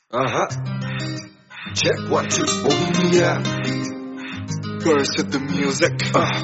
Check 1 2 oh yeah. Girls with the music.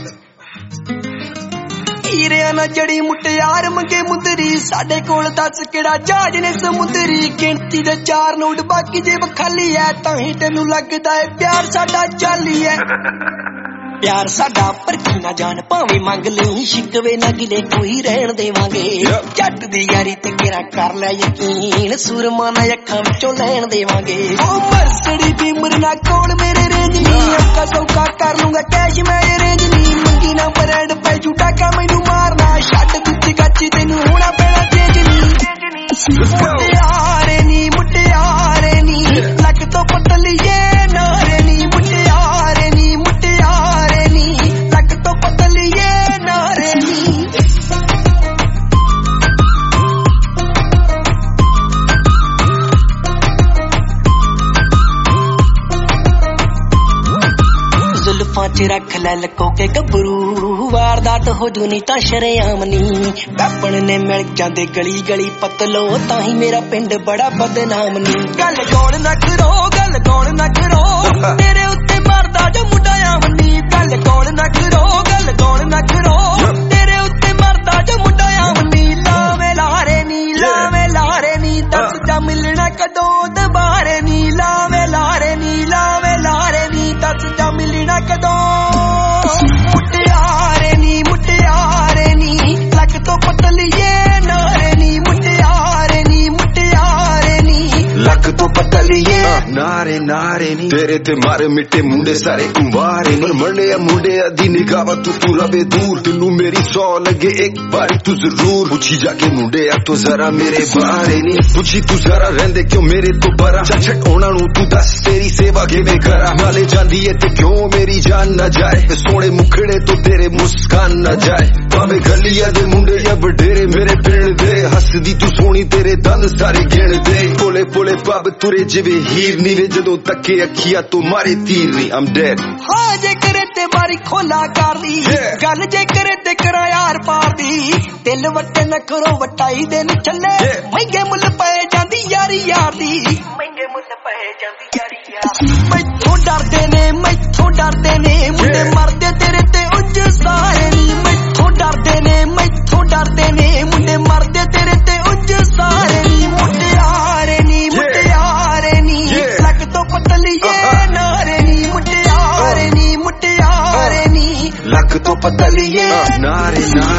ਹੀਰਿਆਂ ਨਾਲ ਜੜੀ ਮੁਟਿਆਰ ਮੰਗੇ ਮੁੰਦਰੀ ਸਾਡੇ ਕੋਲ ਦੱਸ ਕਿਹੜਾ ਜਹਾਜ਼ ਨੇ ਸਮੁੰਦਰੀ ਗਿਣਤੀ ਦੇ 4 ਨੋਟ ਬਾਕੀ ਜੇ ਖਾਲੀ ਐ ਤਾਂ ਹੀ ਤੈਨੂੰ ਲੱਗਦਾ ਏ ਪਿਆਰ ਸਾਡਾ ਜਾਲੀ ਐ ਪਿਆਰ ਸਾਡਾ ਪਰਖੀ ਨਾ ਜਾਣ ਭਾਵੇਂ ਮੰਗ ਲਈ ਸ਼ਿਕਵੇ ਨਾ ਗਿਲੇ ਕੋਈ ਰਹਿਣ ਦੇਵਾਂਗੇ ਜੱਟ ਦੀ ਯਾਰੀ ਤੇ ਕਿਹੜਾ ਕਰ ਲੈ ਯਕੀਨ ਸੂਰਮਾ ਨਾ ਅੱਖਾਂ ਵਿੱਚੋਂ ਲੈਣ ਦੇਵਾਂਗੇ ਉਹ ਮਰਸੜੀ ਦੀ ਮਰਨਾ ਕੋਲ ਮੇਰੇ ਰੇਂਜ ਨਹੀਂ ਅੱਖਾਂ ਸੌਕਾ ਕਰ ਲੂੰਗਾ ਕੈਸ਼ ਮੈਂ ਰੇਂਜ ਨਹੀਂ ਮੰਗੀ ਨਾ ਬਰੈਂਡ ਪੈ ਝੂਟਾ ਕਾ ਮੈਨੂੰ ਮਾਰਨਾ ਛੱਡ ਦਿੱਤੀ ਗੱਚੀ ਤੈਨੂੰ ਹੋਣਾ ਪੈਣਾ ਚੇਂਜ ਨਹੀਂ ਮੁਟਿਆਰੇ ਨੀ ਲੱਕ ਤੋਂ ਪਤਲੀਏ ਨਾਰੇ ਨੀ ਮੁਟਿਆਰੇ ਨੀ ਲੱਕ ਤੋਂ ਪਤਲੀਏ ਨਾਰੇ ਨੀ ਜ਼ੁਲਫਾਂ ਚ ਰੱਖ ਲੈ ਲਕੋ ਕੇ ਗੱਭਰੂ ਵਾਰਦਾਤ ਹੋ ਜੂ ਨੀ ਤਾਂ ਸ਼ਰੇਆਮ ਨੀ ਵੈਪਣ ਨੇ ਮਿਲ ਜਾਂਦੇ ਗਲੀ ਗਲੀ ਪਤਲੋ ਤਾਂ ਹੀ ਮੇਰਾ ਪਿੰਡ ਬੜਾ ਬਦਨਾਮ ਨੀ ਗੱਲ ਕੌਣ ਨਾ ਕਰੋ ਤੇਰੇ ਉੱਤੇ ਮਰਦਾ ਜੋ ਮੁੰਡਾ ਆਮਨੀ ਗੱਲ ਕੌਣ ਨਾ ਕਰੋ ਤੇਰੇ ਉੱਤੇ ਮਰਦਾ ਜੋ ਮੁੰਡਾ ਆਮਨੀ ਲਾਵੇਂ ਲਾਰੇ ਨੀ ਦੱਸ ਜਾ ਮਿਲਣਾ ਕਦੋਂ ਦੁਬਾਰੇ ਨੀ ਲਾਵੇਂ ਲਾਰੇ ਨੀ ਦੱਸ ਜਾ ਮਿਲਣਾ ਕਦੋਂ ਮੁਟਿਆਰੇ ਨੀ ਲੱਕ ਤੋਂ ਪਤਲੀਏ ਨਾਰੇ ਨੀ ਮੁਟਿਆਰੇ ਨੀ ਲੱਕ ਤੋਂ ਪਤਲੀਏ ਨਾਰੇ ਨੀ ਤੇਰੇ ਤੇ ਮਾਰੇ ਮਿੱਟੇ ਮੁੰਡੇ ਸਾਰੇ ਕੁੰਵਾਰੇ ਨੀ ਮਰਨੇ ਮੁੰਡੇ ਦੀ ਨਿਗਾਹ ਤੂੰ ਰਵੇ ਦੂਰ ਤੈਨੂੰ ਮੇਰੀ 100 ਲੱਗੇ ਇੱਕ ਵਾਰੀ ਤੂੰ ਜ਼ਰੂਰ ਪੁੱਛੀ ਜਾ ਕੇ ਮੁੰਡੇ ਆ ਤੂੰ ਜ਼ਰਾ ਮੇਰੇ ਬਾਰੇ ਨੀ ਪੁੱਛੀ ਤੂੰ ਜ਼ਰਾ ਰਹਿੰਦੇ ਕਿਉਂ ਮੇਰੇ ਤੋਂ ਬਰਾ ਛੱਡ ਉਹਨਾਂ ਨੂੰ ਤੂੰ ਦੱਸ ਤੇਰੀ ਸੇਵਾ ਕਿਵੇਂ ਕਰਾਂ ਨਾਲੇ ਜਾਂਦੀ ਏ ਤੇ ਕਿਉਂ ਮੇਰੀ ਜਾਨ ਨਾ ਜਾਏ ਸੋਹਣੇ ਮੁਖੜੇ ਤੋਂ ਤੇਰੇ ਮੁਸਕਾਨ ਨਾ ਜਾਏ ਭਾਵੇਂ ਗਲੀਆਂ ਦੇ ਮੁੰਡੇ ਜਾਂ ਵਡੇਰੇ ਮੇਰੇ ਪਿੰਡ ਦੇ ਹੱਸਦੀ ਤੂੰ ਸੋਹਣੀ ਤੇਰੇ ਦੰਦ ਸਾਰੇ ਗਿਣਦੇ ਪੋਲੇ ਪੱਬ ਤੁਰੇ ਜਿਵੇਂ ਹੀਰ ਨੀ ਵੇ ਜਦੋਂ ਤੱਕੇ ਅੱਖੀਆਂ ਤੋਂ ਮਾਰੇ ਤੀਰ ਨੀ I'm dead ਹਾਂ ਜੇ ਕਰੇ ਤੇ ਬਾਰੀ ਖੋਲਾ ਕਰ ਲਈ ਗੱਲ ਜੇ ਕਰੇ ਤੇ ਕਰਾ ਯਾਰ ਪਾਰ ਦੀ ਦਿਲ ਵੱਟੇ ਨਾ ਕਰੋ ਵਟਾਈ ਦੇ ਨੀ ਚੱਲੇ ਮਹਿੰਗੇ ਮੁੱਲ ਪਏ ਜਾਂਦੀ ਯਾਰੀ ਯਾਰ ਦੀ ਮੈਥੋਂ ਡਰਦੇ ਨੇ ਮੁੰਡੇ ਮਰਦੇ ਤੇਰੇ ਤੇ ਉਂਝ ਸਾਰੇ ਨੀ ਮੈਥੋਂ ਡਰਦੇ ਨੇ ਮੁੰਡੇ ਮਰਦੇ ਤੇਰੇ ਤੇ ਉਂਝ ਸਾਰੇ ਨੀ ਮੁਟਿਆਰੇ ਨੀ ਲੱਕ ਤੋਂ ਪਤਲੀਏ ਨਾਰੇ ਨੀ ਮੁਟਿਆਰੇ ਨੀ ਲੱਕ ਤੋਂ ਪਤਲੀਏ ਨਾਰੇ